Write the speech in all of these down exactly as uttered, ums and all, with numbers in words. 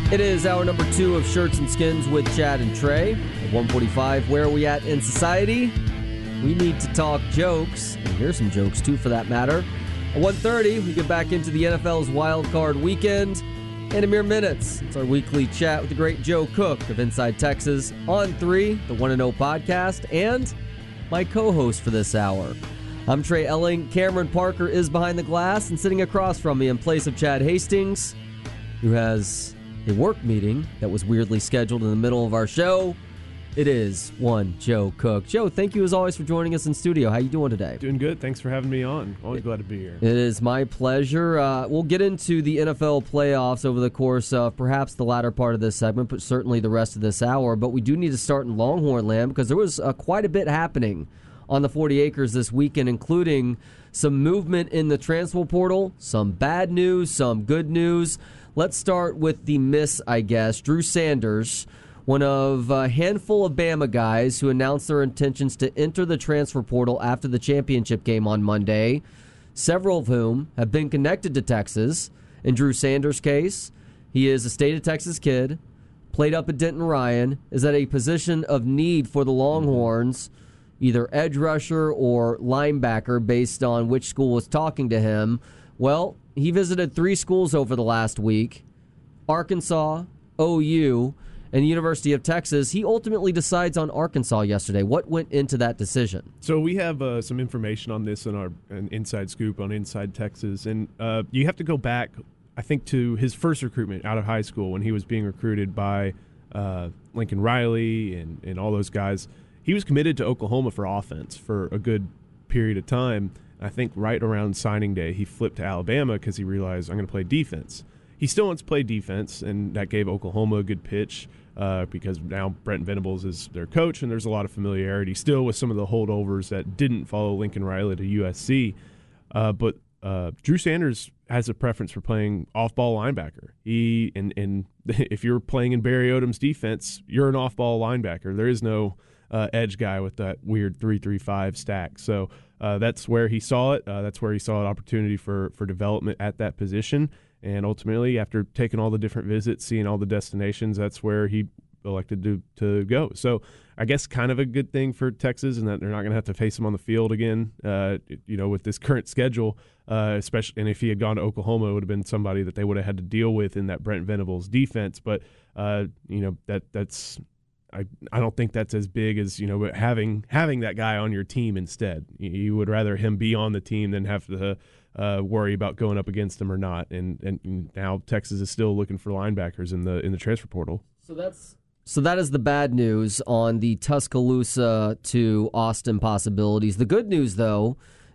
It is hour number two of Shirts and Skins with Chad and Trey. At one forty-five, where are we at in society? We need to talk jokes, and here's some jokes too for that matter. At one thirty, we get back into the N F L's wild card weekend. In a mere minutes, it's our weekly chat with the great Joe Cook of Inside Texas. On three, the one and oh podcast, and my co-host for this hour. I'm Trey Elling. Cameron Parker is behind the glass, and sitting across from me in place of Chad Hastings, who has a work meeting that was weirdly scheduled in the middle of our show. It is one Joe Cook. Joe, thank you as always for joining us in studio. How you doing today? Doing good. Thanks for having me on. Always glad to be here. It is my pleasure. Uh, we'll get into the N F L playoffs over the course of perhaps the latter part of this segment, but certainly the rest of this hour. But we do need to start in Longhorn land because there was uh, quite a bit happening on the forty acres this weekend, including some movement in the transfer portal, some bad news, some good news. Let's start with the miss, I guess. Drew Sanders, one of a handful of Bama guys who announced their intentions to enter the transfer portal after the championship game on Monday, several of whom have been connected to Texas. In Drew Sanders' case, he is a state of Texas kid, played up at Denton Ryan, is at a position of need for the Longhorns, either edge rusher or linebacker based on which school was talking to him. Well, he visited three schools over the last week, Arkansas, O U, and the University of Texas. He ultimately decides on Arkansas yesterday. What went into that decision? So we have uh, some information on this in our an Inside Scoop on Inside Texas, and uh, you have to go back, I think, to his first recruitment out of high school when he was being recruited by uh, Lincoln Riley and, and all those guys. He was committed to Oklahoma for offense for a good period of time. I think right around signing day, he flipped to Alabama because he realized, I'm going to play defense. He still wants to play defense, and that gave Oklahoma a good pitch uh, because now Brent Venables is their coach, and there's a lot of familiarity still with some of the holdovers that didn't follow Lincoln Riley to U S C. Uh, but uh, Drew Sanders has a preference for playing off-ball linebacker. He and, and if you're playing in Barry Odom's defense, you're an off-ball linebacker. There is no uh, edge guy with that weird three three five stack. So uh, that's where he saw it. Uh, that's where he saw an opportunity for, for development at that position. And ultimately, after taking all the different visits, seeing all the destinations, that's where he elected to, to go. So I guess kind of a good thing for Texas in that they're not going to have to face him on the field again, uh, you know, with this current schedule, uh, especially. And if he had gone to Oklahoma, it would have been somebody that they would have had to deal with in that Brent Venables defense. But, uh, you know, that that's I, I don't think that's as big as, you know, having having that guy on your team instead. You, you would rather him be on the team than have to uh, worry about going up against him or not. And and now Texas is still looking for linebackers in the in the transfer portal. So that's so that is the bad news on the Tuscaloosa to Austin possibilities. The good news, though,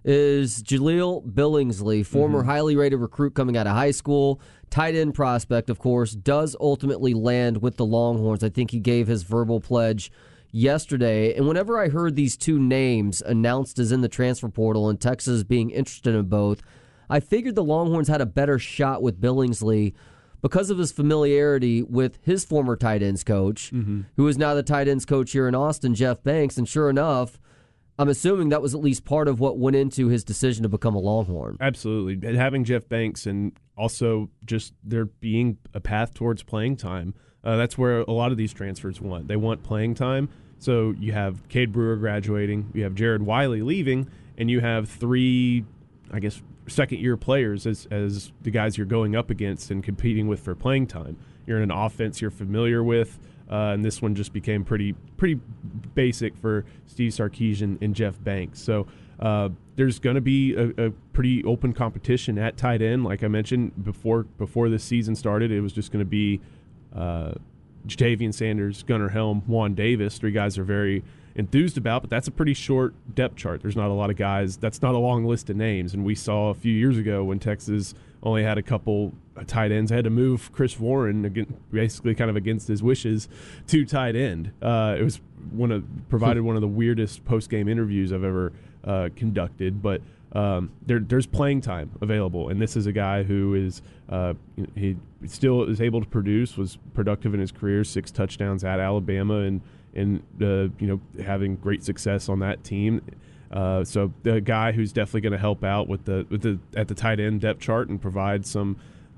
is Jaleel Billingsley, former mm-hmm. highly rated recruit coming out of high school, tight end prospect, of course, does ultimately land with the Longhorns. I think he gave his verbal pledge yesterday. And whenever I heard these two names announced as in the transfer portal and Texas being interested in both, I figured the Longhorns had a better shot with Billingsley because of his familiarity with his former tight ends coach, mm-hmm. who is now the tight ends coach here in Austin, Jeff Banks. And sure enough, I'm assuming that was at least part of what went into his decision to become a Longhorn. Absolutely. And having Jeff Banks and also just there being a path towards playing time, uh, that's where a lot of these transfers want. They want playing time. So you have Cade Brewer graduating, you have Jared Wiley leaving, and you have three, I guess, second-year players as, as the guys you're going up against and competing with for playing time. You're in an offense you're familiar with. Uh, and this one just became pretty pretty basic for Steve Sarkisian and Jeff Banks. So uh, there's going to be a, a pretty open competition at tight end. Like I mentioned before before this season started, it was just going to be uh, Jatavian Sanders, Gunnar Helm, Juan Davis, three guys are very enthused about, but that's a pretty short depth chart. There's not a lot of guys. That's not a long list of names. And we saw a few years ago when Texas only had a couple tight ends. I had to move Chris Warren, again, basically kind of against his wishes, to tight end. Uh, it was one of provided one of the weirdest post-game interviews I've ever uh, conducted, but um, there, there's playing time available, and this is a guy who is uh, he still is able to produce, was productive in his career, six touchdowns at Alabama, and and uh, you know having great success on that team. Uh, so the guy who's definitely going to help out with the with the at the tight end depth chart and provide some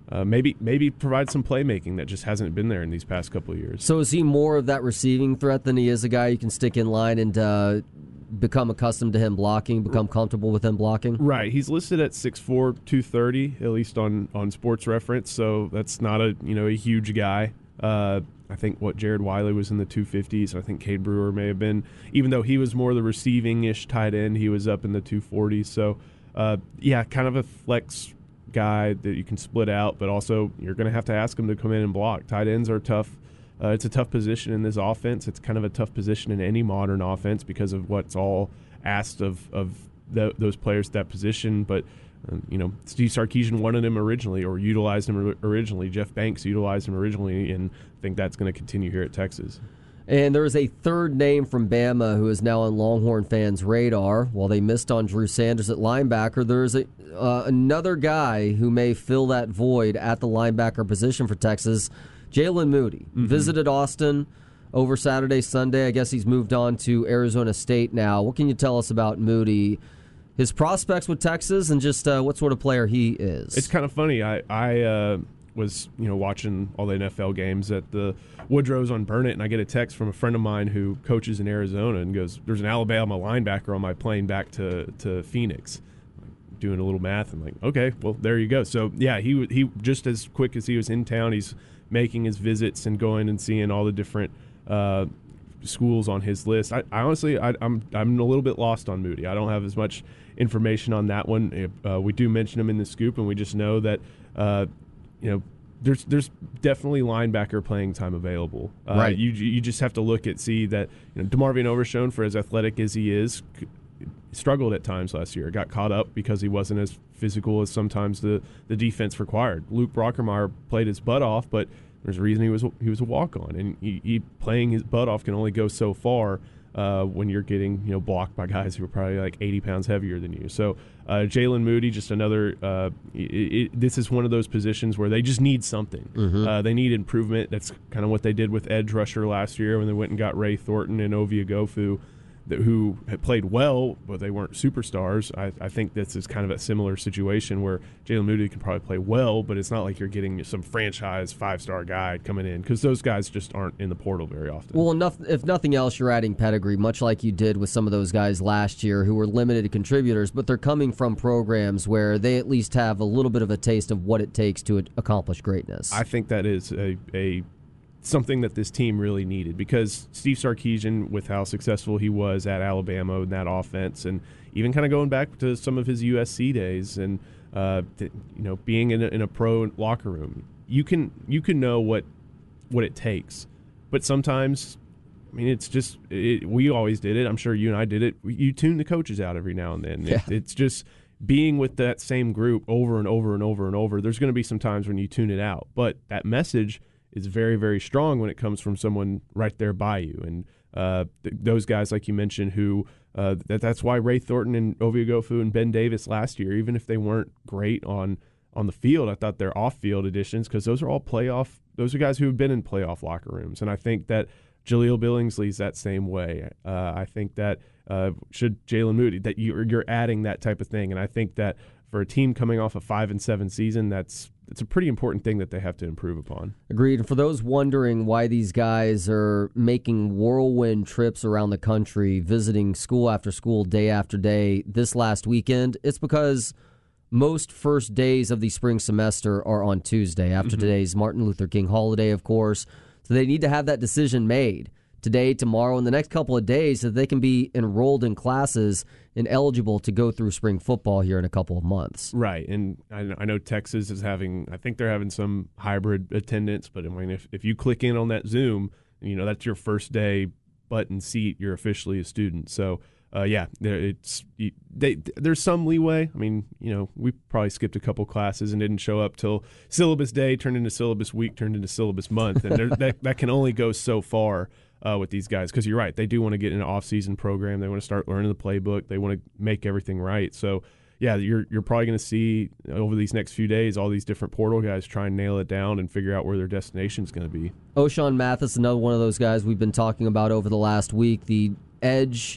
uh, maybe maybe provide some playmaking that just hasn't been there in these past couple of years. So is he more of that receiving threat than he is a guy you can stick in line and uh, become accustomed to him blocking, become comfortable with him blocking? Right. He's listed at six four, two thirty, at least on, on Sports Reference, so that's not a you know a huge guy. Uh, I think what Jared Wiley was in the two fifties. I think Cade Brewer may have been, even though he was more the receiving-ish tight end, he was up in the two forties. So, uh, yeah, kind of a flex guy that you can split out, but also you're going to have to ask him to come in and block. Tight ends are tough. Uh, it's a tough position in this offense. It's kind of a tough position in any modern offense because of what's all asked of, of the, those players at that position. But Um, you know, Steve Sarkisian wanted him originally or utilized him originally. Jeff Banks utilized him originally, and I think that's going to continue here at Texas. And there is a third name from Bama who is now on Longhorn fans' radar. While they missed on Drew Sanders at linebacker, there is a, uh, another guy who may fill that void at the linebacker position for Texas, Jalen Moody. Mm-hmm. Visited Austin over Saturday, Sunday. I guess he's moved on to Arizona State now. What can you tell us about Moody, his prospects with Texas, and just uh, what sort of player he is? It's kind of funny. I, I uh, was you know watching all the N F L games at the Woodrow's on Burnett, and I get a text from a friend of mine who coaches in Arizona and goes, "There's an Alabama linebacker on my plane back to, to Phoenix." Doing a little math, I'm like, okay, well, there you go. So, yeah, he he just as quick as he was in town, he's making his visits and going and seeing all the different uh, schools on his list. I, I honestly, I, I'm I'm a little bit lost on Moody. I don't have as much information on that one. Uh, we do mention him in the scoop, and we just know that uh, you know there's there's definitely linebacker playing time available. Uh, right. You you just have to look at see that you know DeMarvion Overshown, for as athletic as he is, struggled at times last year. Got caught up because he wasn't as physical as sometimes the the defense required. Luke Brockermeyer played his butt off, but there's a reason he was he was a walk on, and he, he playing his butt off can only go so far. Uh, when you're getting you know blocked by guys who are probably like eighty pounds heavier than you. So uh, Jalen Moody, just another. Uh, it, it, this is one of those positions where they just need something. Mm-hmm. Uh, they need improvement. That's kind of what they did with edge rusher last year when they went and got Ray Thornton and Ovie Ogofu, that, who had played well, but they weren't superstars. I, I think this is kind of a similar situation where Jalen Moody can probably play well, but it's not like you're getting some franchise five-star guy coming in because those guys just aren't in the portal very often. Well, enough, if nothing else, you're adding pedigree, much like you did with some of those guys last year who were limited contributors, but they're coming from programs where they at least have a little bit of a taste of what it takes to accomplish greatness. I think that is a, a something that this team really needed because Steve Sarkisian, with how successful he was at Alabama in that offense, and even kind of going back to some of his U S C days, and uh, th- you know, being in a, in a pro locker room, you can you can know what what it takes, but sometimes, I mean, it's just it, we always did it. I'm sure you and I did it. You tune the coaches out every now and then. Yeah. It, it's just being with that same group over and over and over and over. There's going to be some times when you tune it out, but that message is very, very strong when it comes from someone right there by you. And uh, th- those guys, like you mentioned, who uh, that, that's why Ray Thornton and Ovie Ogofu and Ben Davis last year, even if they weren't great on, on the field, I thought they're off-field additions because those are all playoff – those are guys who have been in playoff locker rooms. And I think that Jaleel Billingsley's that same way. Uh, I think that uh, should Jalen Moody, that you're, you're adding that type of thing. And I think that for a team coming off a five and seven season, that's – it's a pretty important thing that they have to improve upon. Agreed. And for those wondering why these guys are making whirlwind trips around the country, visiting school after school, day after day, this last weekend, it's because most first days of the spring semester are on Tuesday, after mm-hmm. today's Martin Luther King holiday, of course. So they need to have that decision made today, tomorrow, and the next couple of days so that they can be enrolled in classes and eligible to go through spring football here in a couple of months. Right, and I, I know Texas is having, I think they're having some hybrid attendance, but I mean, if, if you click in on that Zoom, you know, that's your first day button seat, you're officially a student. So, uh, yeah, there, it's they, there's some leeway. I mean, you know, we probably skipped a couple classes and didn't show up till syllabus day, turned into syllabus week, turned into syllabus month, and there, that, that can only go so far. Uh, with these guys, because you're right, they do want to get in an off-season program. They want to start learning the playbook. They want to make everything right. So, yeah, you're you're probably going to see over these next few days all these different portal guys try and nail it down and figure out where their destination is going to be. Ochaun Mathis, another one of those guys we've been talking about over the last week, the edge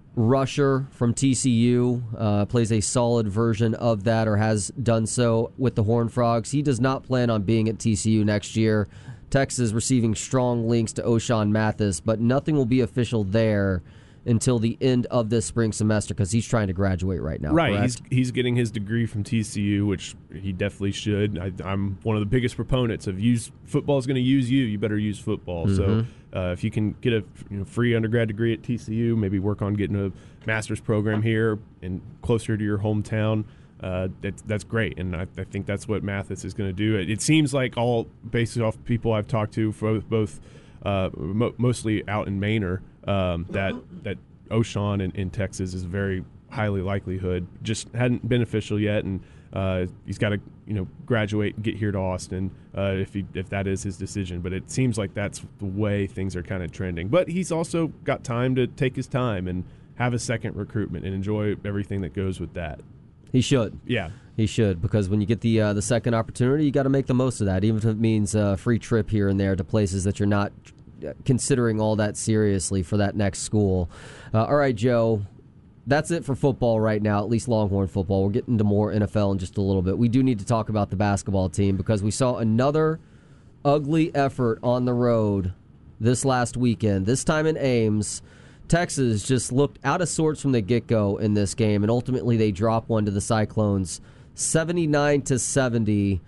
rusher from T C U, uh, plays a solid version of that or has done so with the Horned Frogs. He does not plan on being at T C U next year. Texas receiving strong links to O'Shawn Mathis, but nothing will be official there until the end of this spring semester because he's trying to graduate right now. Right, correct? he's he's getting his degree from T C U, which he definitely should. I, I'm one of the biggest proponents of use football is going to use you. You better use football. Mm-hmm. So uh, if you can get a you know, free undergrad degree at T C U, maybe work on getting a master's program here and closer to your hometown. Uh, that, that's great, and I, I think that's what Mathis is going to do. It, it seems like all based off people I've talked to, for both uh, mo- mostly out in Manor, um, that that O'Shawn in, in Texas is very highly likelihood. Just hadn't been official yet, and uh, he's got to you know graduate and get here to Austin uh, if he if that is his decision. But it seems like that's the way things are kind of trending. But he's also got time to take his time and have a second recruitment and enjoy everything that goes with that. He should. Yeah. He should, because when you get the uh, the second opportunity, you got to make the most of that, even if it means a free trip here and there to places that you're not considering all that seriously for that next school. Uh, all right, Joe, that's it for football right now, at least Longhorn football. We're getting to more N F L in just a little bit. We do need to talk about the basketball team because we saw another ugly effort on the road this last weekend, this time in Ames. Texas just looked out of sorts from the get-go in this game, and ultimately they drop one to the Cyclones, seventy-nine to seventy.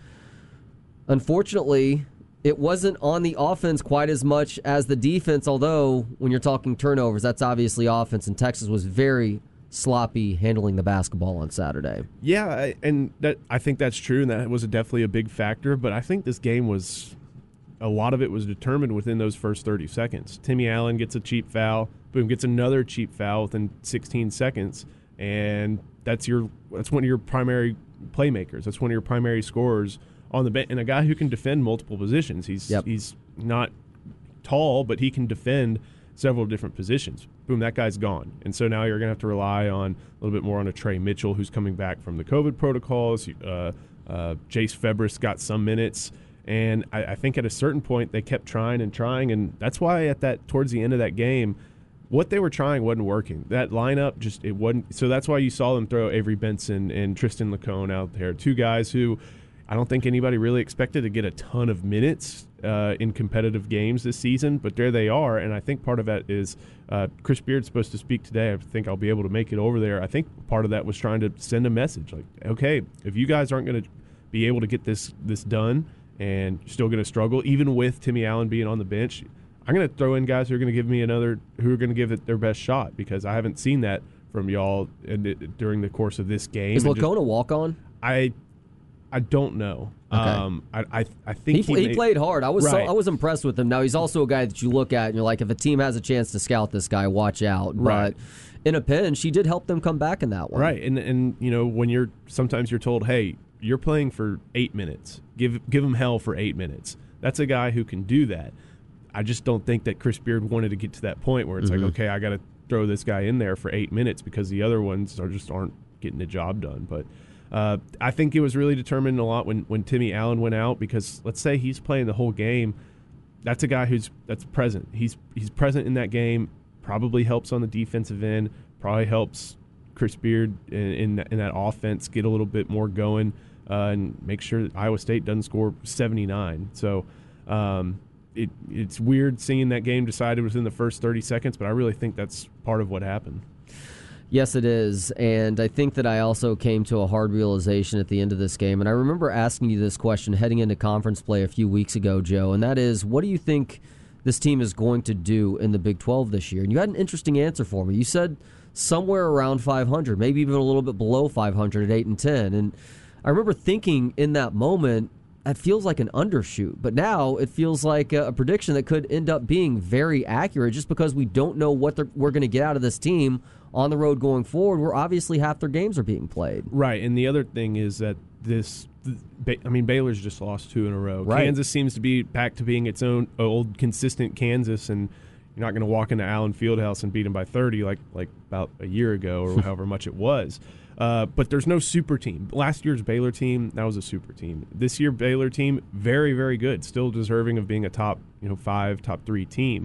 Unfortunately, it wasn't on the offense quite as much as the defense, although when you're talking turnovers, that's obviously offense, and Texas was very sloppy handling the basketball on Saturday. Yeah, and that I think that's true, and that was definitely a big factor, but I think this game was, a lot of it was determined within those first thirty seconds. Timmy Allen gets a cheap foul, boom, gets another cheap foul within sixteen seconds, and that's your that's one of your primary playmakers. That's one of your primary scorers on the bench, and a guy who can defend multiple positions. He's yep. he's not tall, but he can defend several different positions. Boom, that guy's gone. And so now you're going to have to rely on a little bit more on a Trey Mitchell, who's coming back from the COVID protocols. Uh, uh, Jace Febris got some minutes. And I, I think at a certain point they kept trying and trying, and that's why at that towards the end of that game, what they were trying wasn't working. That lineup just it wasn't. So that's why you saw them throw Avery Benson and Tristan Lacone out there, two guys who I don't think anybody really expected to get a ton of minutes uh, in competitive games this season, but there they are. And I think part of that is uh, Chris Beard's supposed to speak today. I think I'll be able to make it over there. I think part of that was trying to send a message like, okay, if you guys aren't going to be able to get this this done, and you're still going to struggle, even with Timmy Allen being on the bench, I'm going to throw in guys who are going to give me another, who are going to give it their best shot, because I haven't seen that from y'all in the, during the course of this game. Is Lacone a walk-on? I I don't know. Okay. Um, I, I I think he, he, he made, played hard. I was right. so, I was impressed with him. Now he's also a guy that you look at and you're like, if a team has a chance to scout this guy, watch out. Right. But in a pinch, he did help them come back in that one. Right, and and you know when you're sometimes you're told, hey, you're playing for eight minutes. Give give him hell for eight minutes. That's a guy who can do that. I just don't think that Chris Beard wanted to get to that point where it's mm-hmm. like, okay, I got to throw this guy in there for eight minutes because the other ones are just aren't getting the job done. But uh, I think it was really determined a lot when, when Timmy Allen went out, because let's say he's playing the whole game. That's a guy who's that's present. He's he's present in that game. Probably helps on the defensive end. Probably helps Chris Beard in in, in that offense get a little bit more going. Uh, and make sure that Iowa State doesn't score seventy-nine. So um, it it's weird seeing that game decided within the first thirty seconds, but I really think that's part of what happened. Yes, it is. And I think that I also came to a hard realization at the end of this game. And I remember asking you this question heading into conference play a few weeks ago, Joe, and that is, what do you think this team is going to do in the Big twelve this year? And you had an interesting answer for me. You said somewhere around five hundred, maybe even a little bit below five hundred at eight and ten. And I remember thinking in that moment, that feels like an undershoot. But now it feels like a, a prediction that could end up being very accurate just because we don't know what we're going to get out of this team on the road going forward, where obviously half their games are being played. Right, and the other thing is that this, I mean, Baylor's just lost two in a row. Right. Kansas seems to be back to being its own old consistent Kansas, and you're not going to walk into Allen Fieldhouse and beat them by thirty like like about a year ago or however much it was. Uh, but there's no super team. Last year's Baylor team, that was a super team. This year Baylor team, very, very good, still deserving of being a top, you know, five, top three team.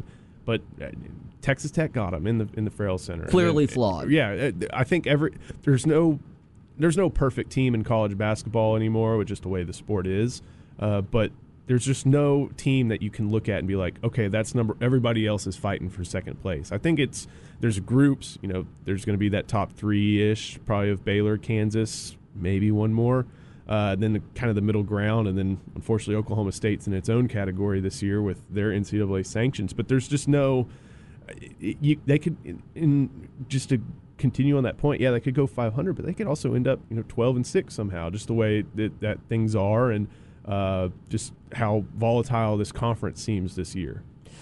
but uh, Texas Tech got him in the in the Farrell Center. Clearly then, flawed. Yeah, I think every there's no there's no perfect team in college basketball anymore, with just the way the sport is. Uh, but there's just no team that you can look at and be like, okay, that's number. Everybody else is fighting for second place. I think it's there's groups. You know, there's going to be that top three ish, probably of Baylor, Kansas, maybe one more. Uh, then the, kind of the middle ground, and then unfortunately Oklahoma State's in its own category this year with their N C double A sanctions. But there's just no. You, they could, in, in just to continue on that point, yeah, they could go five hundred, but they could also end up, you know, twelve and six somehow, just the way that, that things are, and uh, just how volatile this conference seems this year.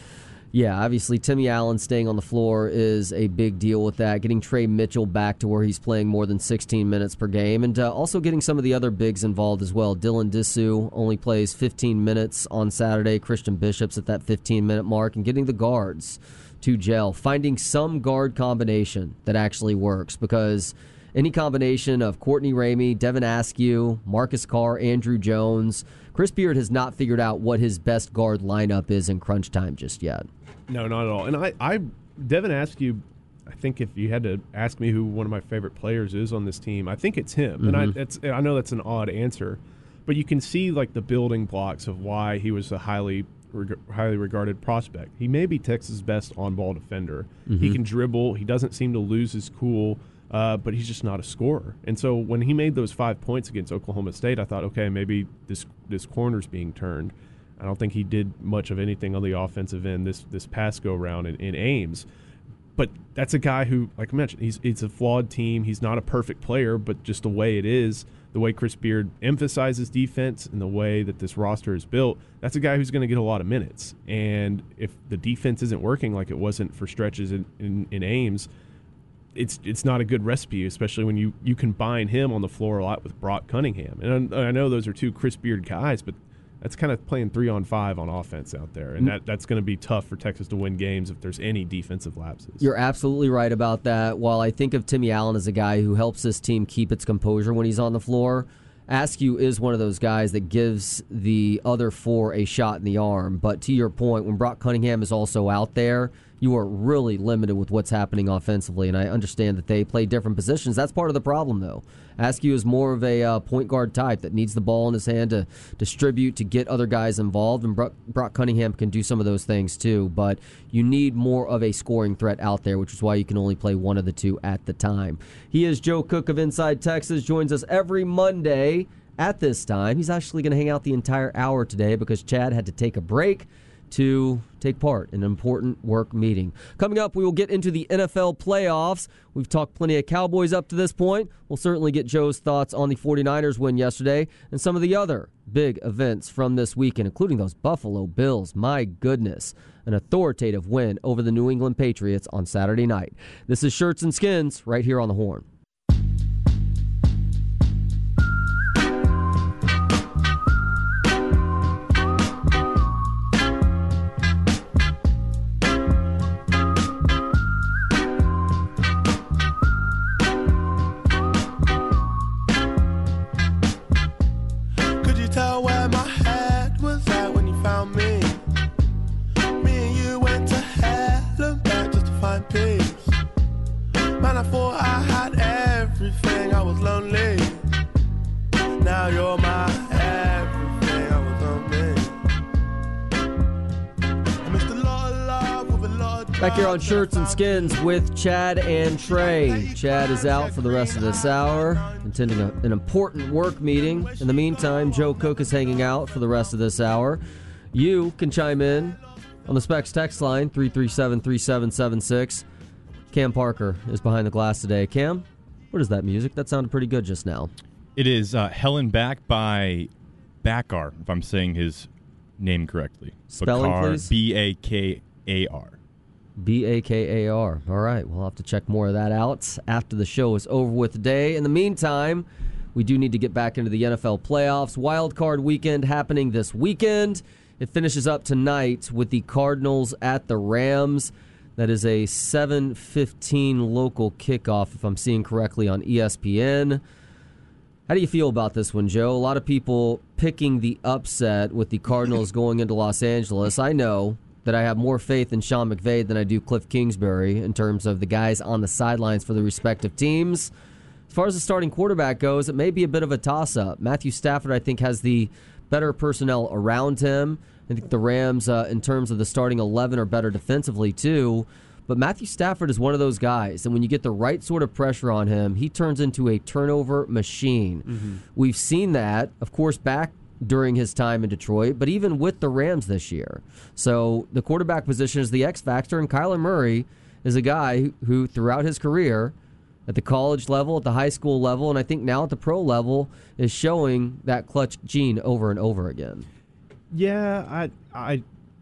Yeah, obviously Timmy Allen staying on the floor is a big deal with that. Getting Trey Mitchell back to where he's playing more than sixteen minutes per game, and uh, also getting some of the other bigs involved as well. Dylan Disu only plays fifteen minutes on Saturday. Christian Bishop's at that fifteen-minute mark, and getting the guards to gel, finding some guard combination that actually works, because any combination of Courtney Ramey, Devin Askew, Marcus Carr, Andrew Jones, Chris Beard has not figured out what his best guard lineup is in crunch time just yet. No, not at all. And I, I Devin Askew, I think if you had to ask me who one of my favorite players is on this team, I think it's him. Mm-hmm. And I, it's, I know that's an odd answer, but you can see like the building blocks of why he was a highly highly regarded prospect. He may be Texas' best on-ball defender. Mm-hmm. He can dribble. He doesn't seem to lose his cool, uh, but he's just not a scorer. And so when he made those five points against Oklahoma State, I thought, okay, maybe this this corner's being turned. I don't think he did much of anything on the offensive end this this past go-round in, in Ames. But that's a guy who, like I mentioned, he's it's a flawed team. He's not a perfect player, but just the way it is, the way Chris Beard emphasizes defense and the way that this roster is built, that's a guy who's going to get a lot of minutes. And if the defense isn't working like it wasn't for stretches in, in, in Ames, it's it's not a good recipe, especially when you, you combine him on the floor a lot with Brock Cunningham. And I, I know those are two Chris Beard guys, but that's kind of playing three on five on offense out there. And that, that's going to be tough for Texas to win games if there's any defensive lapses. You're absolutely right about that. While I think of Timmy Allen as a guy who helps this team keep its composure when he's on the floor, Askew is one of those guys that gives the other four a shot in the arm. But to your point, when Brock Cunningham is also out there, you are really limited with what's happening offensively, and I understand that they play different positions. That's part of the problem, though. Askew is more of a uh, point guard type that needs the ball in his hand to distribute, to get other guys involved, and Brock, Brock Cunningham can do some of those things too, but you need more of a scoring threat out there, which is why you can only play one of the two at the time. He is Joe Cook of Inside Texas, joins us every Monday at this time. He's actually going to hang out the entire hour today because Chad had to take a break to take part in an important work meeting. Coming up, we will get into the N F L playoffs. We've talked plenty of Cowboys up to this point. We'll certainly get Joe's thoughts on the 49ers win yesterday and some of the other big events from this weekend, including those Buffalo Bills. My goodness, an authoritative win over the New England Patriots on Saturday night. This is Shirts and Skins right here on the Horn. Back here on Shirts and Skins with Chad and Trey. Chad is out for the rest of this hour, attending a, an important work meeting. In the meantime, Joe Cook is hanging out for the rest of this hour. You can chime in on the Specs text line, three three seven, three seven seven six. Cam Parker is behind the glass today. Cam, what is that music? That sounded pretty good just now. It is uh, Helen Back by Bakar, if I'm saying his name correctly. Spelling, Bakar, please. B A K A R. B A K A R. All right, we'll have to check more of that out after the show is over with today. In the meantime, we do need to get back into the N F L playoffs. Wild Card weekend happening this weekend. It finishes up tonight with the Cardinals at the Rams. That is a seven fifteen local kickoff, if I'm seeing correctly, on E S P N. How do you feel about this one, Joe? A lot of people picking the upset with the Cardinals going into Los Angeles. I know that I have more faith in Sean McVay than I do Cliff Kingsbury in terms of the guys on the sidelines for the respective teams. As far as the starting quarterback goes, it may be a bit of a toss-up. Matthew Stafford, I think, has the better personnel around him. I think the Rams, uh, in terms of the starting eleven, are better defensively, too. But Matthew Stafford is one of those guys, and when you get the right sort of pressure on him, he turns into a turnover machine. Mm-hmm. We've seen that, of course, back during his time in Detroit, but even with the Rams this year. So the quarterback position is the X factor, and Kyler Murray is a guy who, throughout his career, at the college level, at the high school level, and I think now at the pro level, is showing that clutch gene over and over again. Yeah, I, I,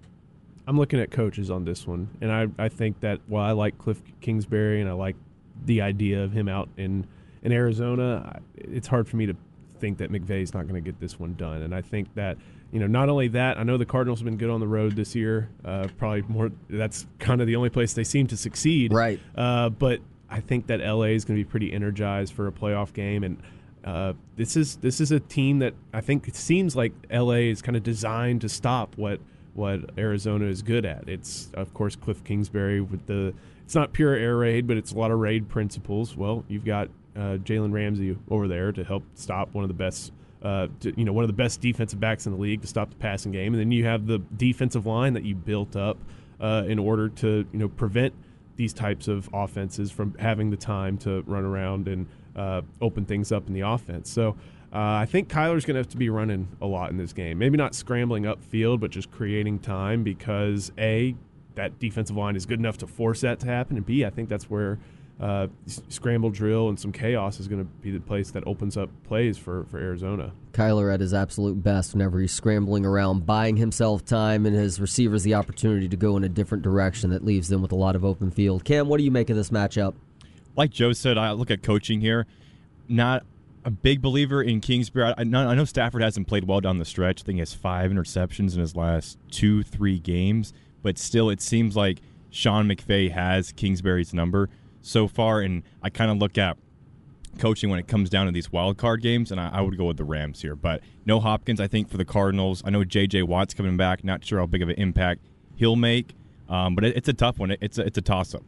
I'm looking at coaches on this one, and I, I think that while I like Cliff Kingsbury and I like the idea of him out in, in Arizona, it's hard for me to think that McVay's not going to get this one done. And I think that, you know, not only that, I know the Cardinals have been good on the road this year. Uh, probably more, that's kind of the only place they seem to succeed. Right. Uh, but I think that L A is going to be pretty energized for a playoff game. And uh, this is this is a team that I think it seems like L A is kind of designed to stop what what Arizona is good at. It's, of course, Cliff Kingsbury with the – it's not pure air raid, but it's a lot of raid principles. Well, you've got uh, Jalen Ramsey over there to help stop one of the best uh, to, you know, one of the best defensive backs in the league to stop the passing game. And then you have the defensive line that you built up uh, in order to, you know, prevent these types of offenses from having the time to run around and uh, open things up in the offense. So Uh, I think Kyler's going to have to be running a lot in this game. Maybe not scrambling upfield, but just creating time because, A, that defensive line is good enough to force that to happen, and B, I think that's where uh, scramble drill and some chaos is going to be the place that opens up plays for, for Arizona. Kyler at his absolute best whenever he's scrambling around, buying himself time and his receivers the opportunity to go in a different direction that leaves them with a lot of open field. Cam, what do you make of this matchup? Like Joe said, I look at coaching here. Not a big believer in Kingsbury. I know, I know Stafford hasn't played well down the stretch. I think he has five interceptions in his last two, three games. But still, it seems like Sean McVay has Kingsbury's number so far. And I kind of look at coaching when it comes down to these wild card games, and I, I would go with the Rams here. But no Hopkins, I think, for the Cardinals. I know J J. Watt's coming back. Not sure how big of an impact he'll make. Um, but it, it's a tough one. It, it's a, it's a toss-up.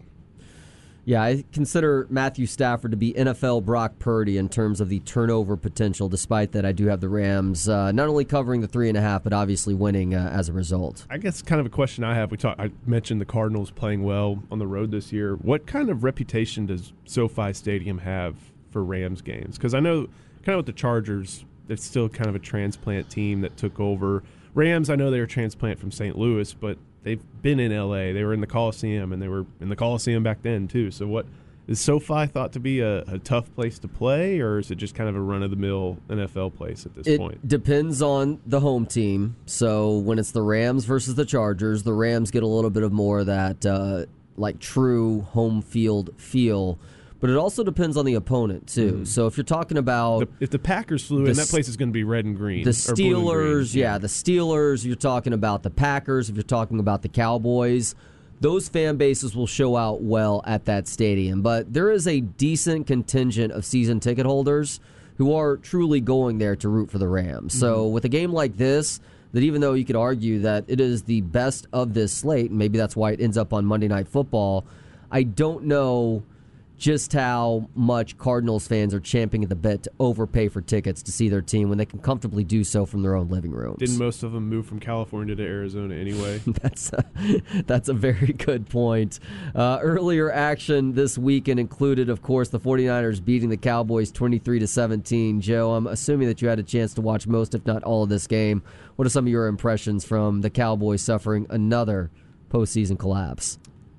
Yeah, I consider Matthew Stafford to be N F L Brock Purdy in terms of the turnover potential. Despite that, I do have the Rams uh, not only covering the three and a half, but obviously winning uh, as a result. I guess kind of a question I have. We talked. I mentioned the Cardinals playing well on the road this year. What kind of reputation does SoFi Stadium have for Rams games? Because I know kind of with the Chargers, it's still kind of a transplant team that took over. Rams, I know they were a transplant from Saint Louis, but they've been in L A. They were in the Coliseum, and they were in the Coliseum back then, too. So what is SoFi thought to be a, a tough place to play, or is it just kind of a run-of-the-mill N F L place at this it point? It depends on the home team. So when it's the Rams versus the Chargers, the Rams get a little bit of more of that uh, like true home field feel. But it also depends on the opponent, too. Mm. So if you're talking about... The, if the Packers flew in, that place is going to be red and green. The Steelers, green. yeah, the Steelers, you're talking about the Packers, if you're talking about the Cowboys, those fan bases will show out well at that stadium. But there is a decent contingent of season ticket holders who are truly going there to root for the Rams. Mm-hmm. So with a game like this, that even though you could argue that it is the best of this slate, and maybe that's why it ends up on Monday Night Football, I don't know just how much Cardinals fans are champing at the bit to overpay for tickets to see their team when they can comfortably do so from their own living rooms. Didn't most of them move from California to Arizona anyway? that's, a, that's a very good point. Uh, earlier action this weekend included, of course, the 49ers beating the Cowboys twenty-three to seventeen. Joe, I'm assuming that you had a chance to watch most, if not all, of this game. What are some of your impressions from the Cowboys suffering another postseason collapse?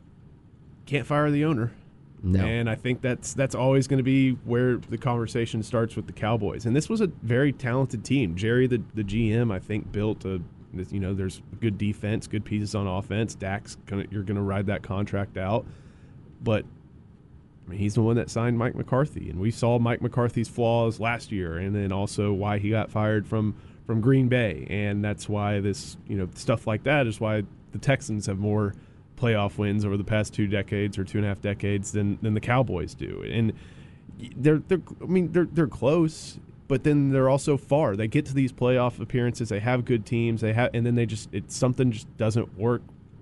Can't fire the owner. No. And I think that's that's always going to be where the conversation starts with the Cowboys. And this was a very talented team. Jerry, the, the G M, I think, built a, you know, there's good defense, good pieces on offense. Dak's gonna, you're going to ride that contract out. But I mean, he's the one that signed Mike McCarthy. And we saw Mike McCarthy's flaws last year, and then also why he got fired from, from Green Bay. And that's why this, you know, stuff like that is why the Texans have more playoff wins over the past two decades or two and a half decades than than the Cowboys do, and they're they're I mean they're they're close, but then they're also far. They get to these playoff appearances, they have good teams, they have, and then they just it something just doesn't work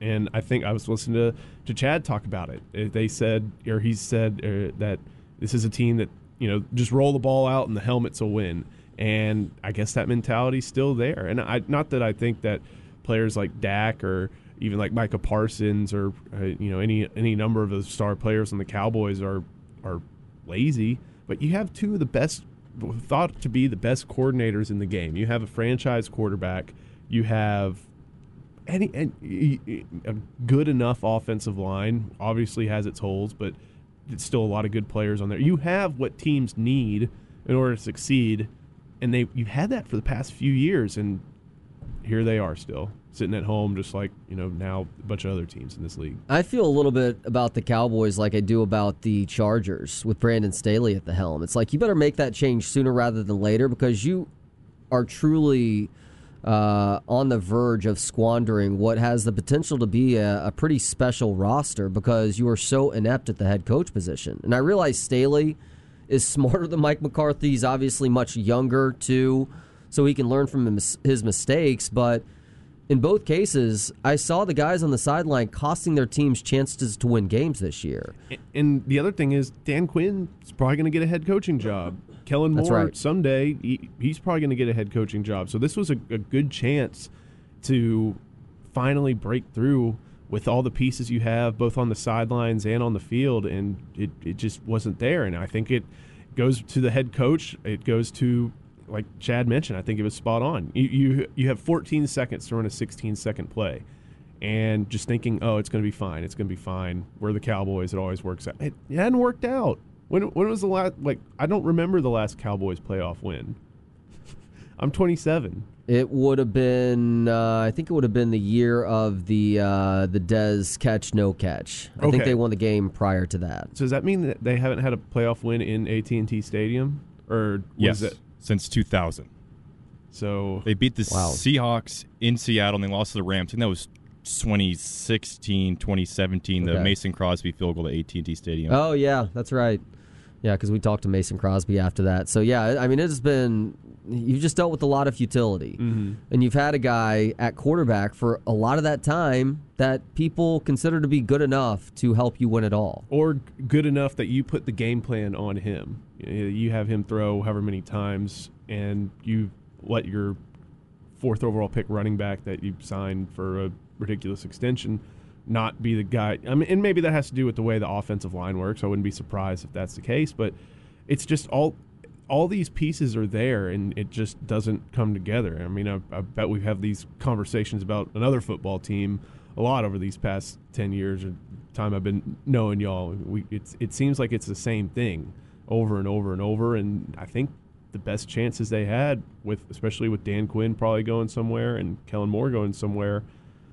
And I think I was listening to, to Chad talk about it. They said, or he said uh, that this is a team that, you know, just roll the ball out and the helmets will win. And I guess that mentality's still there. And I not that I think that players like Dak or even like Micah Parsons or uh, you know any any number of the star players on the Cowboys are are lazy, but you have two of the best, thought to be the best coordinators in the game. You have a franchise quarterback. You have any, any a good enough offensive line. Obviously has its holes, but it's still a lot of good players on there. You have what teams need in order to succeed, and they you've had that for the past few years, and here they are still sitting at home, just like, you know, now a bunch of other teams in this league. I feel a little bit about the Cowboys like I do about the Chargers with Brandon Staley at the helm. It's like you better make that change sooner rather than later, because you are truly uh, on the verge of squandering what has the potential to be a, a pretty special roster, because you are so inept at the head coach position. And I realize Staley is smarter than Mike McCarthy. He's obviously much younger, too, so he can learn from his, his mistakes. But in both cases, I saw the guys on the sideline costing their teams chances to win games this year. And the other thing is, Dan Quinn is probably going to get a head coaching job. Kellen That's Moore, right. someday, he, he's probably going to get a head coaching job. So this was a, a good chance to finally break through with all the pieces you have, both on the sidelines and on the field, and it, it just wasn't there. And I think it goes to the head coach. It goes to, like Chad mentioned, I think it was spot on. You you, you have fourteen seconds to run a sixteen-second play, and just thinking, oh, it's going to be fine. It's going to be fine. We're the Cowboys. It always works out. It, it hadn't worked out. When when was the last, like, I don't remember the last Cowboys playoff win. I'm twenty-seven. It would have been, uh, I think it would have been the year of the uh, the Dez catch, no catch. I Okay. think they won the game prior to that. So does that mean that they haven't had a playoff win in A T and T Stadium? Or was Yes, it? since two thousand. So They beat the Wow. Seahawks in Seattle, and they lost to the Rams. I think that was twenty sixteen, twenty seventeen, the Okay. Mason Crosby field goal at A T and T Stadium. Oh, yeah, that's right. Yeah, because we talked to Mason Crosby after that. So, yeah, I mean, it has been, you've just dealt with a lot of futility. Mhm. And you've had a guy at quarterback for a lot of that time that people consider to be good enough to help you win it all. or good enough that you put the game plan on him. You have him throw however many times, and you let your fourth overall pick running back that you signed for a ridiculous extension not be the guy. I mean, and maybe that has to do with the way the offensive line works. I wouldn't be surprised if that's the case, but it's just all all these pieces are there, and it just doesn't come together. I mean, I, I bet we have these conversations about another football team a lot over these past ten years or time I've been knowing y'all. We it's it seems like it's the same thing over and over and over, and I think the best chances they had, with especially with Dan Quinn probably going somewhere and Kellen Moore going somewhere,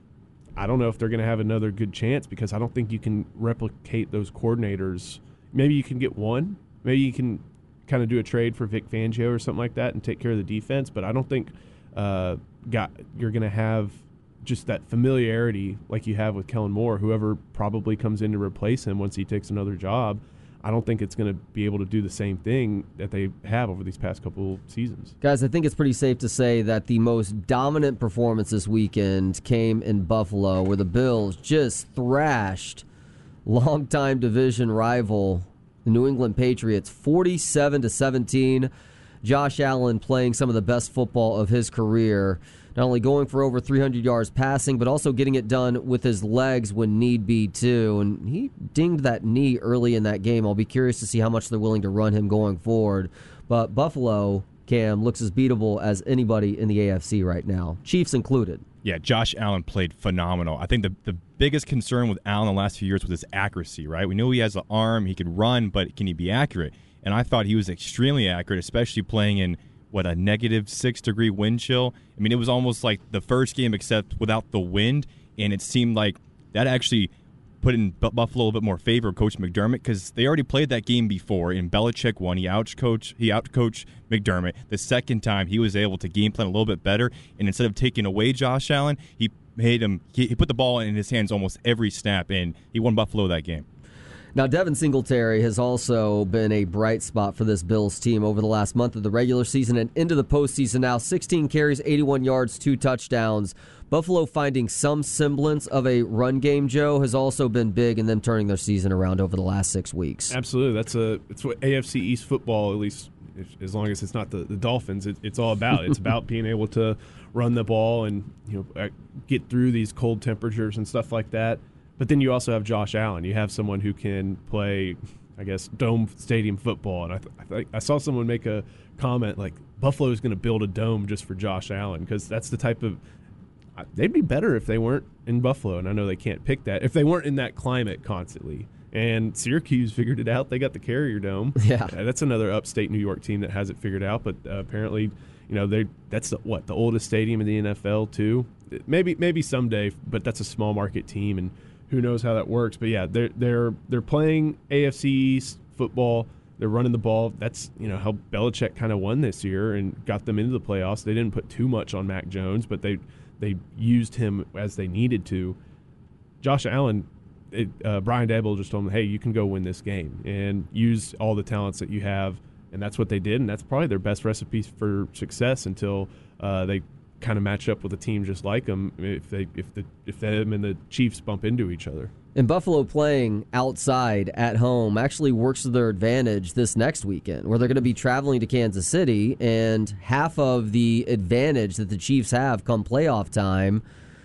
I don't know if they're going to have another good chance, because I don't think you can replicate those coordinators. Maybe you can get one. Maybe you can kind of do a trade for Vic Fangio or something like that and take care of the defense, but I don't think uh, got you're going to have just that familiarity like you have with Kellen Moore. Whoever probably comes in to replace him once he takes another job, I don't think it's going to be able to do the same thing that they have over these past couple seasons. Guys, I think it's pretty safe to say that the most dominant performance this weekend came in Buffalo, where the Bills just thrashed longtime division rival, the New England Patriots, forty-seven to seventeen. Josh Allen playing some of the best football of his career, not only going for over three hundred yards passing, but also getting it done with his legs when need be, too. And he dinged that knee early in that game. I'll be curious to see how much they're willing to run him going forward. But Buffalo, Cam, looks as beatable as anybody in the A F C right now, Chiefs included. Yeah, Josh Allen played phenomenal. I think the, the biggest concern with Allen the last few years was his accuracy, right? We know he has an arm, he can run, but can he be accurate? And I thought he was extremely accurate, especially playing in, what, a negative six-degree wind chill. I mean, it was almost like the first game except without the wind, and it seemed like that actually put in Buffalo a little bit more favor of Coach McDermott, because they already played that game before, and Belichick won. He outcoached, he outcoached McDermott. The second time, he was able to game plan a little bit better, and instead of taking away Josh Allen, he made him. He, he put the ball in his hands almost every snap, and he won Buffalo that game. Now, Devin Singletary has also been a bright spot for this Bills team over the last month of the regular season and into the postseason now. sixteen carries, eighty-one yards, two touchdowns. Buffalo finding some semblance of a run game, Joe, has also been big in them turning their season around over the last six weeks. Absolutely. That's a it's what A F C East football, at least if, as long as it's not the, the Dolphins, it, it's all about. It's about being able to run the ball and you know get through these cold temperatures and stuff like that. But then you also have Josh Allen. You have someone who can play, I guess, dome stadium football. And I th- I, th- I saw someone make a comment like Buffalo is going to build a dome just for Josh Allen because that's the type of they'd be better if they weren't in Buffalo, and I know they can't pick that, if they weren't in that climate constantly. And Syracuse figured it out. They got the Carrier Dome. Yeah. Uh, that's another upstate New York team that has it figured out, but uh, apparently, you know, they that's the, what, the oldest stadium in the N F L, too? Maybe maybe someday, but that's a small market team, and who knows how that works. But, yeah, they're, they're, they're playing A F C East football. They're running the ball. That's, you know, how Belichick kind of won this year and got them into the playoffs. They didn't put too much on Mac Jones, but they – they used him as they needed to. Josh Allen, it, uh, Brian Daboll just told him, hey, you can go win this game and use all the talents that you have, and that's what they did, and that's probably their best recipe for success until uh, they kind of match up with a team just like them if they if the if them and the Chiefs bump into each other. And Buffalo playing outside at home actually works to their advantage this next weekend, where they're going to be traveling to Kansas City, and half of the advantage that the Chiefs have come playoff time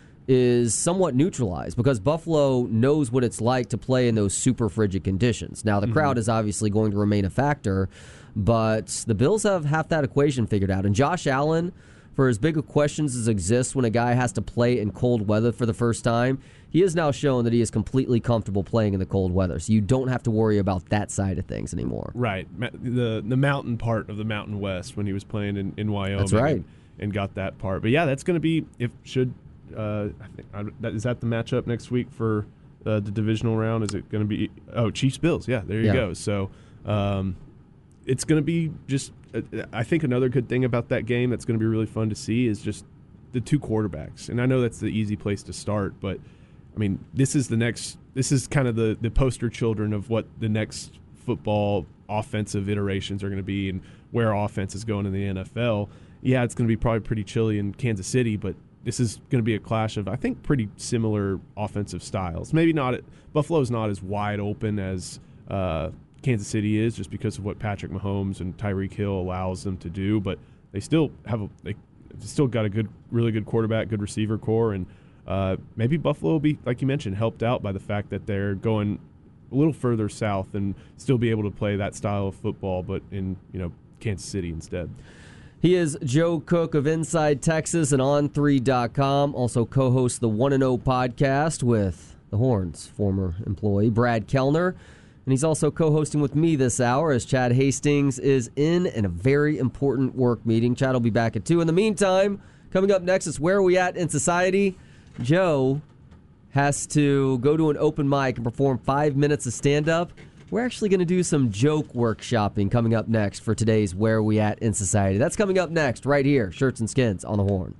is somewhat neutralized because Buffalo knows what it's like to play in those super frigid conditions. Now, the mm-hmm. crowd is obviously going to remain a factor, but the Bills have half that equation figured out. And Josh Allen, for as big of questions as exist when a guy has to play in cold weather for the first time, he has now shown that he is completely comfortable playing in the cold weather. So you don't have to worry about that side of things anymore. Right. The the mountain part of the Mountain West when he was playing in, in Wyoming. That's right. And, and got that part. But, yeah, that's going to be – if should uh, – I think uh, is that the matchup next week for uh, the divisional round? Is it going to be – oh, Chiefs-Bills. Yeah, there you yeah. go. So um, it's going to be just uh, – I think another good thing about that game that's going to be really fun to see is just the two quarterbacks. And I know that's the easy place to start, but – I mean, this is the next. This is kind of the, the poster children of what the next football offensive iterations are going to be, and where offense is going in the N F L. Yeah, it's going to be probably pretty chilly in Kansas City, but this is going to be a clash of, I think, pretty similar offensive styles. Maybe not. Buffalo's not as wide open as uh, Kansas City is, just because of what Patrick Mahomes and Tyreek Hill allows them to do. But they still have a. They still got a good, really good quarterback, good receiver core, and. Uh, maybe Buffalo will be, like you mentioned, helped out by the fact that they're going a little further south and still be able to play that style of football, but in you know Kansas City instead. He is Joe Cook of Inside Texas and on three dot com. Also co-hosts the one and oh podcast with the Horns' former employee, Brad Kellner. And he's also co-hosting with me this hour as Chad Hastings is in in a very important work meeting. Chad will be back at two. In the meantime, coming up next is Where Are We At in Society? Joe has to go to an open mic and perform five minutes of stand-up. We're actually going to do some joke workshopping coming up next for today's Where Are We At in Society. That's coming up next right here, Shirts and Skins on the Horn.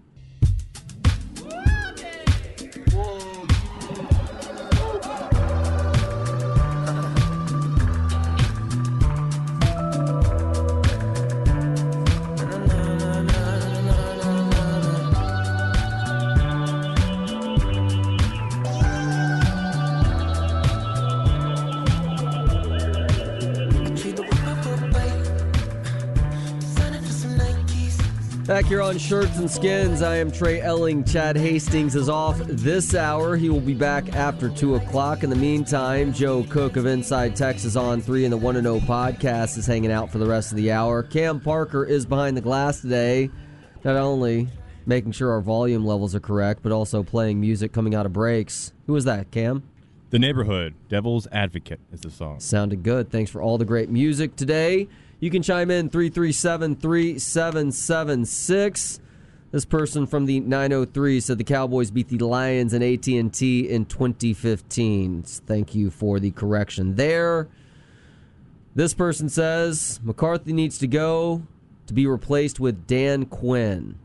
Back here on Shirts and Skins, I am Trey Elling. Chad Hastings is off this hour. He will be back after two o'clock. In the meantime, Joe Cook of Inside Texas on three and the one and oh podcast is hanging out for the rest of the hour. Cam Parker is behind the glass today, not only making sure our volume levels are correct, but also playing music coming out of breaks. Who was that, Cam? The Neighborhood, Devil's Advocate is the song. Sounded good. Thanks for all the great music today. You can chime in three three seven, three seven seven six. This person from the nine oh three said the Cowboys beat the Lions in A T and T in twenty fifteen. Thank you for the correction there. This person says McCarthy needs to go to be replaced with Dan Quinn.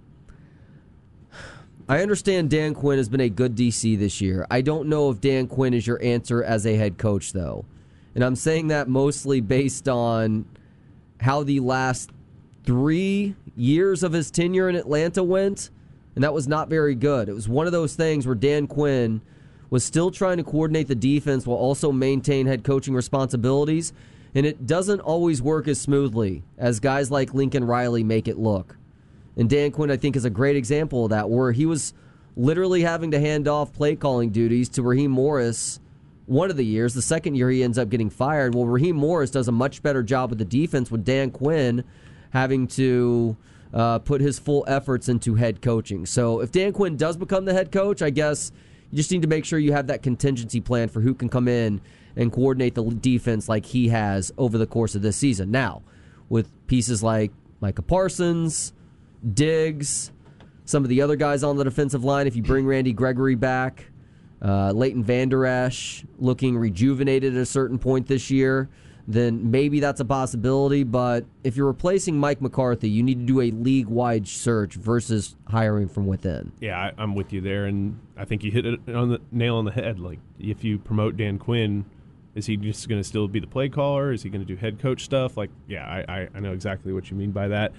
I understand Dan Quinn has been a good D C this year. I don't know if Dan Quinn is your answer as a head coach, though. And I'm saying that mostly based on how the last three years of his tenure in Atlanta went. and that was not very good. It was one of those things where Dan Quinn was still trying to coordinate the defense while also maintain head coaching responsibilities, and it doesn't always work as smoothly as guys like Lincoln Riley make it look. And Dan Quinn, I think, is a great example of that, where he was literally having to hand off play-calling duties to Raheem Morris one of the years. The second year, he ends up getting fired. Well, Raheem Morris does a much better job with the defense, with Dan Quinn having to uh, put his full efforts into head coaching. So if Dan Quinn does become the head coach, I guess you just need to make sure you have that contingency plan for who can come in and coordinate the defense like he has over the course of this season. Now, with pieces like Micah Parsons, Diggs, some of the other guys on the defensive line, if you bring Randy Gregory back, uh, Leighton Vander Esch looking rejuvenated at a certain point this year, then maybe that's a possibility. But if you're replacing Mike McCarthy, you need to do a league-wide search versus hiring from within. Yeah, I, I'm with you there, and I think you hit it on the nail on the head. Like, if you promote Dan Quinn, is he just going to still be the play caller? Is he going to do head coach stuff? Like, yeah, I, I, I know exactly what you mean by that.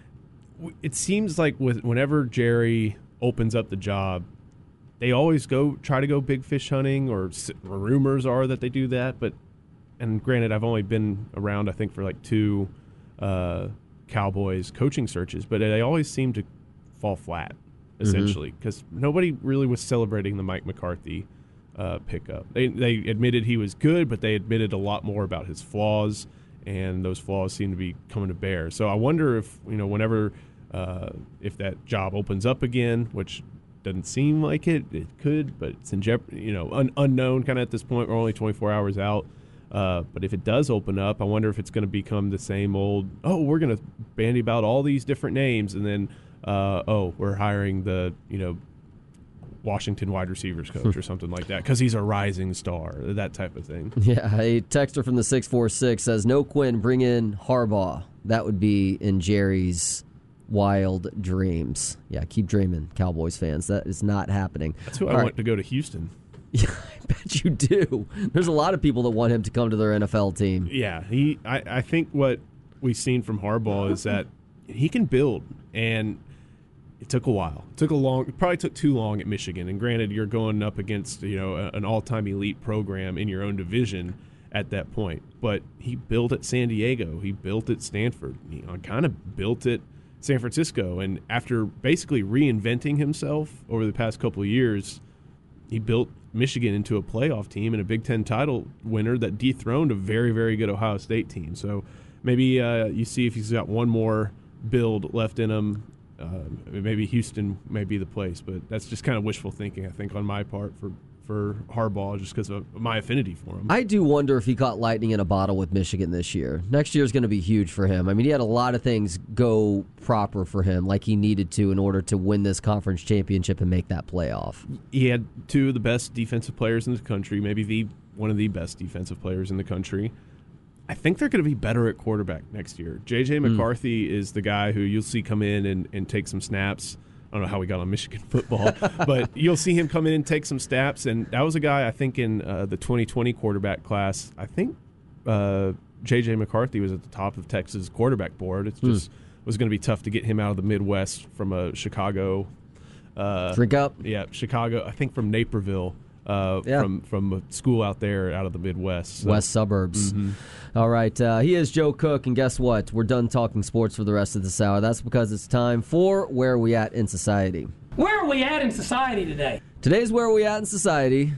It seems like with whenever Jerry opens up the job, they always go try to go big fish hunting, or, or rumors are that they do that. But and granted, I've only been around, I think, for like two uh, Cowboys coaching searches, but they always seem to fall flat, essentially, because mm-hmm. nobody really was celebrating the Mike McCarthy uh, pickup. They they admitted he was good, but they admitted a lot more about his flaws, and those flaws seem to be coming to bear. So I wonder if, you know, whenever uh, if that job opens up again, which doesn't seem like it, it could, but it's in jeopardy, you know, un- unknown kind of at this point. We're only twenty-four hours out. Uh, but if it does open up, I wonder if it's going to become the same old, oh, we're going to bandy about all these different names, and then, uh, oh, we're hiring the, you know, Washington wide receivers coach or something like that because he's a rising star, that type of thing. Yeah, a texter from the six four six says, no Quinn, bring in Harbaugh. That would be in Jerry's wild dreams. Yeah, keep dreaming, Cowboys fans. That is not happening. That's who all I right. want to go to Houston. Yeah, I bet you do. There's a lot of people that want him to come to their N F L team. Yeah, he. I, I think what we've seen from Harbaugh is that he can build, and it took a while. It took a long. It probably took too long at Michigan. And granted, you're going up against, you know, a, an all-time elite program in your own division at that point. But he built at San Diego. He built at Stanford. He kind of built at San Francisco. And after basically reinventing himself over the past couple of years, he built Michigan into a playoff team and a Big Ten title winner that dethroned a very, very good Ohio State team. So maybe uh, you see if he's got one more build left in him, uh, maybe Houston may be the place. But that's just kind of wishful thinking, I think, on my part for, for Harbaugh, just because of my affinity for him. I do wonder if he caught lightning in a bottle with Michigan this year. Next year is going to be huge for him. I mean, he had a lot of things go proper for him like he needed to in order to win this conference championship and make that playoff. He had two of the best defensive players in the country, maybe the one of the best defensive players in the country. I think they're going to be better at quarterback next year. J J. McCarthy mm. is the guy who you'll see come in and, and take some snaps. I don't know how we got on Michigan football, but you'll see him come in and take some snaps. And that was a guy, I think, in uh, the twenty twenty quarterback class. I think uh, J J. McCarthy was at the top of Texas quarterback board. It's just mm. was going to be tough to get him out of the Midwest from a Chicago. Uh, Drink up. Yeah, Chicago. I think from Naperville. Uh, yeah. from from a school out there out of the Midwest. So. West suburbs. Mm-hmm. All right. Uh, he is Joe Cook, and guess what? We're done talking sports for the rest of this hour. That's because it's time for Where Are We At in Society. Where are we at in society today? Today's Where Are We At in Society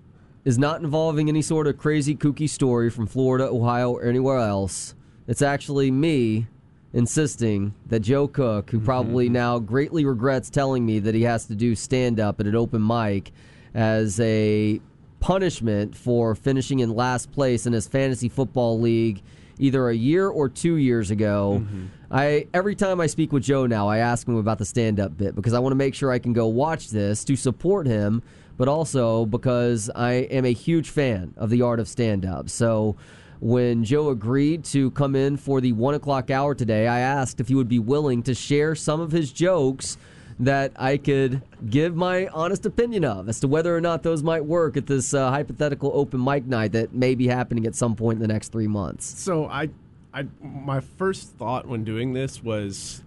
is not involving any sort of crazy, kooky story from Florida, Ohio, or anywhere else. It's actually me insisting that Joe Cook, who probably mm-hmm. now greatly regrets telling me that he has to do stand-up at an open mic as a punishment for finishing in last place in his fantasy football league either a year or two years ago. Mm-hmm. I every time I speak with Joe now, I ask him about the stand-up bit because I want to make sure I can go watch this to support him, but also because I am a huge fan of the art of stand-up. So when Joe agreed to come in for the one o'clock hour today, I asked if he would be willing to share some of his jokes that I could give my honest opinion of as to whether or not those might work at this uh, hypothetical open mic night that may be happening at some point in the next three months. So I, I, my first thought when doing this was,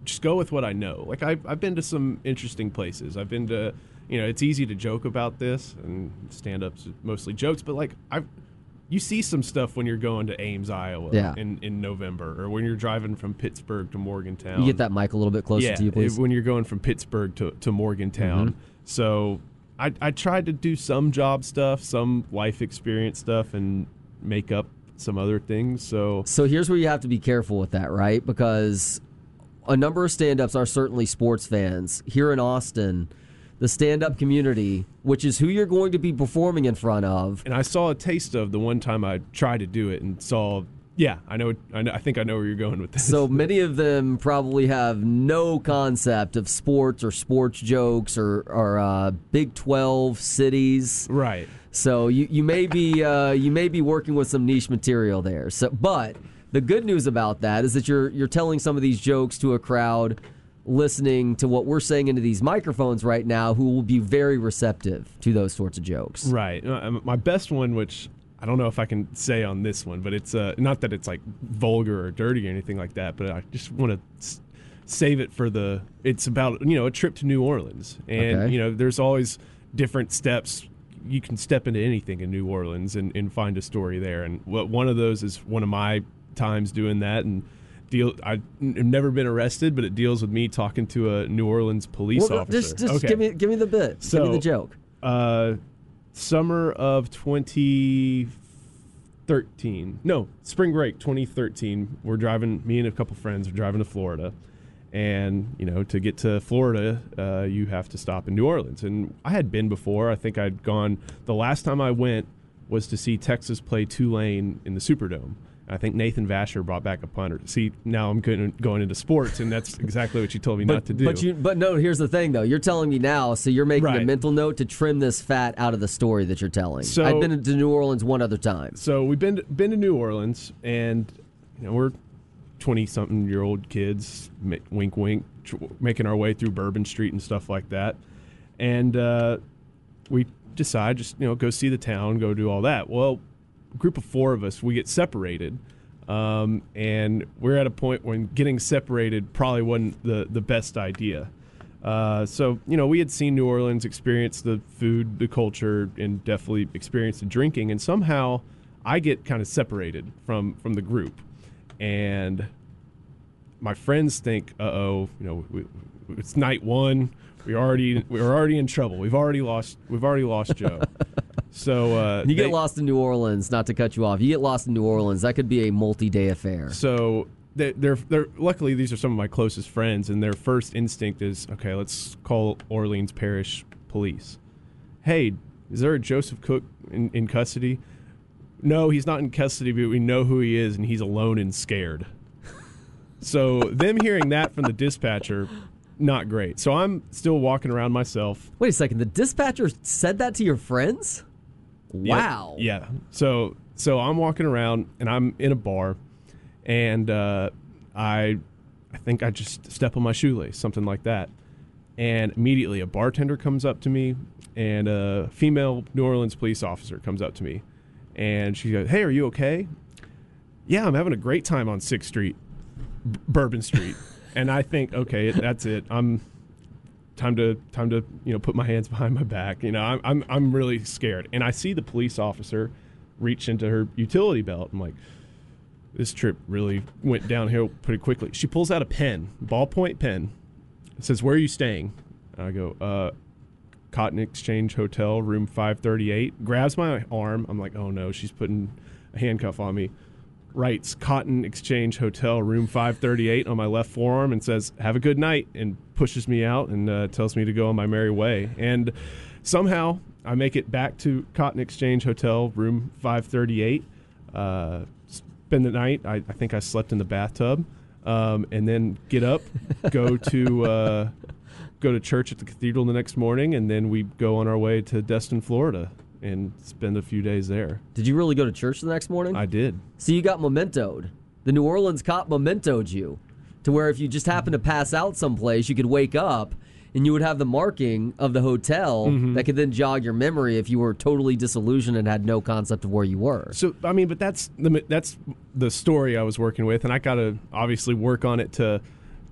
just go with what I know. Like I've I've been to some interesting places. I've been to, you know, it's easy to joke about this, and stand-ups mostly jokes, but like I've. You see some stuff when you're going to Ames, Iowa yeah. in, in November, or when you're driving from Pittsburgh to Morgantown. You get that mic a little bit closer yeah, to you, please. when you're going from Pittsburgh to, to Morgantown. Mm-hmm. So I, I tried to do some job stuff, some life experience stuff, and make up some other things. So, so here's where you have to be careful with that, right? Because a number of stand-ups are certainly sports fans. Here in Austin, the stand-up community, which is who you're going to be performing in front of. And I saw a taste of the one time I tried to do it and saw, yeah, I know, I know, I think I know where you're going with this. So many of them probably have no concept of sports or sports jokes or, or uh, Big twelve cities. Right. So you, you may be uh, you may be working with some niche material there. So, but the good news about that is that you're you're telling some of these jokes to a crowd listening to what we're saying into these microphones right now, who will be very receptive to those sorts of jokes. Right. My best one, which I don't know if I can say on this one, but it's uh, not that it's like vulgar or dirty or anything like that, but I just want to s- save it for the, it's about, you know, a trip to New Orleans. And, Okay. you know, there's always different steps. You can step into anything in New Orleans and, and find a story there. And what one of those is one of my times doing that. And Deal, I've never been arrested, but it deals with me talking to a New Orleans police well, officer. Just, just okay. give me give me the bit. So, give me the joke. Uh, summer of twenty thirteen. No, spring break twenty thirteen. We're driving, me and a couple friends are driving to Florida. And, you know, to get to Florida, uh, you have to stop in New Orleans. And I had been before. I think I'd gone, the last time I went was to see Texas play Tulane in the Superdome. I think Nathan Vasher brought back a punter. See, now I'm going, going into sports, and that's exactly what you told me but, not to do. But you, but no, here's the thing, though. You're telling me now, so you're making Right. a mental note to trim this fat out of the story that you're telling. So- I've been to New Orleans one other time. So we've been to, been to New Orleans, and you know we're twenty-something-year-old kids, m- wink, wink, tr- making our way through Bourbon Street and stuff like that. And uh, we decide just, you know, go see the town, go do all that. Well, a group of four of us, we get separated, um, and we're at a point when getting separated probably wasn't the, the best idea. Uh, so, you know, we had seen New Orleans, experienced the food, the culture, and definitely experienced the drinking, and somehow I get kind of separated from, from the group. And my friends think, uh-oh, you know, we, it's night one. We already we're already in trouble. We've already lost. We've already lost Joe. So uh, You get they, lost in New Orleans, not to cut you off. You get lost in New Orleans, that could be a multi-day affair. So they, they're they're luckily these are some of my closest friends, and their first instinct is, okay, let's call Orleans Parish Police. Hey, is there a Joseph Cook in, in custody? No, he's not in custody, but we know who he is, and he's alone and scared. So them hearing that from the dispatcher, not great. So I'm still walking around myself. Wait a second, the dispatcher said that to your friends? Wow. Yeah. yeah. So so I'm walking around, and I'm in a bar, and uh, I I think I just step on my shoelace, something like that. And immediately a bartender comes up to me, and a female New Orleans police officer comes up to me. And she goes, hey, are you okay? Yeah, I'm having a great time on sixth Street, B- Bourbon Street. And I think, okay, that's it. I'm time to time to you know put my hands behind my back. You know, I'm I'm I'm really scared. And I see the police officer reach into her utility belt. I'm like, this trip really went downhill pretty quickly. She pulls out a pen, ballpoint pen. It says, where are you staying? And I go, uh, Cotton Exchange Hotel, room five thirty-eight. Grabs my arm. I'm like, oh no, she's putting a handcuff on me. Writes Cotton Exchange Hotel, room five thirty-eight on my left forearm and says, have a good night, and pushes me out and uh, tells me to go on my merry way. And somehow I make it back to Cotton Exchange Hotel, room five thirty-eight. Uh, spend the night. I, I think I slept in the bathtub, um, and then get up, go to... Uh, go to church at the cathedral the next morning, and then we go on our way to Destin, Florida, and spend a few days there. Did you really go to church the next morning? I did. So you got mementoed. The New Orleans cop mementoed you to where if you just happened to pass out someplace, you could wake up and you would have the marking of the hotel mm-hmm. that could then jog your memory if you were totally disillusioned and had no concept of where you were. So, I mean, but that's the, that's the story I was working with, and I got to obviously work on it to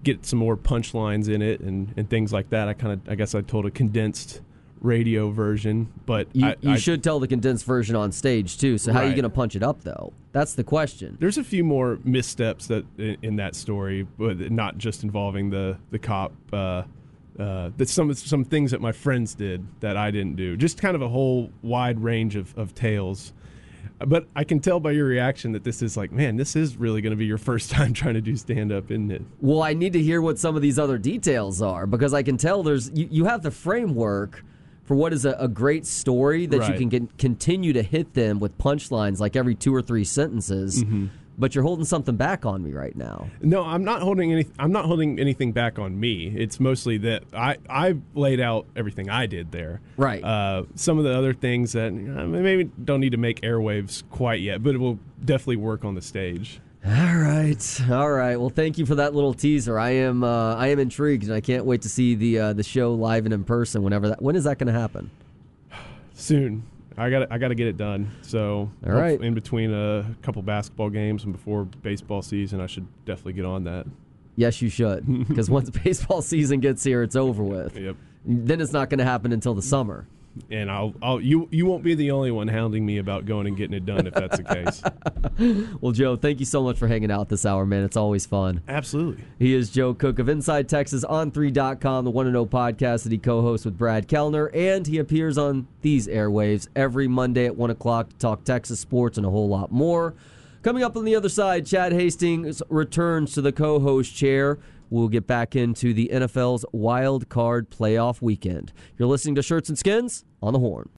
get some more punchlines in it and, and things like that. I kind of, I guess I told a condensed radio version, but you, I, you I, should tell the condensed version on stage too. So how right. are you going to punch it up though? That's the question. There's a few more missteps that in, in that story, but not just involving the the cop. Uh, uh, that some some things that my friends did that I didn't do. Just kind of a whole wide range of, of tales. But I can tell by your reaction that this is like, man, this is really going to be your first time trying to do stand-up, isn't it? Well, I need to hear what some of these other details are, because I can tell there's you, you have the framework for what is a, a great story that right. you can get, continue to hit them with punchlines like every two or three sentences. Mm-hmm. But you're holding something back on me right now. No, I'm not holding any. I'm not holding anything back on me. It's mostly that I I laid out everything I did there. Right. Uh, some of the other things that you know, maybe don't need to make airwaves quite yet, but it will definitely work on the stage. All right, all right. Well, thank you for that little teaser. I am uh, I am intrigued, and I can't wait to see the uh, the show live and in person. Whenever that, when is that going to happen? Soon. I got I got to get it done. So all right. in between a couple basketball games and before baseball season, I should definitely get on that. Yes, you should, because once baseball season gets here, it's over with. Yep. Then it's not going to happen until the summer. And I'll, I'll, you, you won't be the only one hounding me about going and getting it done if that's the case. Well, Joe, thank you so much for hanging out this hour, man. It's always fun. Absolutely. He is Joe Cook of Inside Texas on three dot com, the one and oh podcast that he co-hosts with Brad Kellner, and he appears on these airwaves every Monday at one o'clock to talk Texas sports and a whole lot more. Coming up on the other side, Chad Hastings returns to the co-host chair. We'll get back into the N F L's wild card playoff weekend. You're listening to Shirts and Skins on the Horn.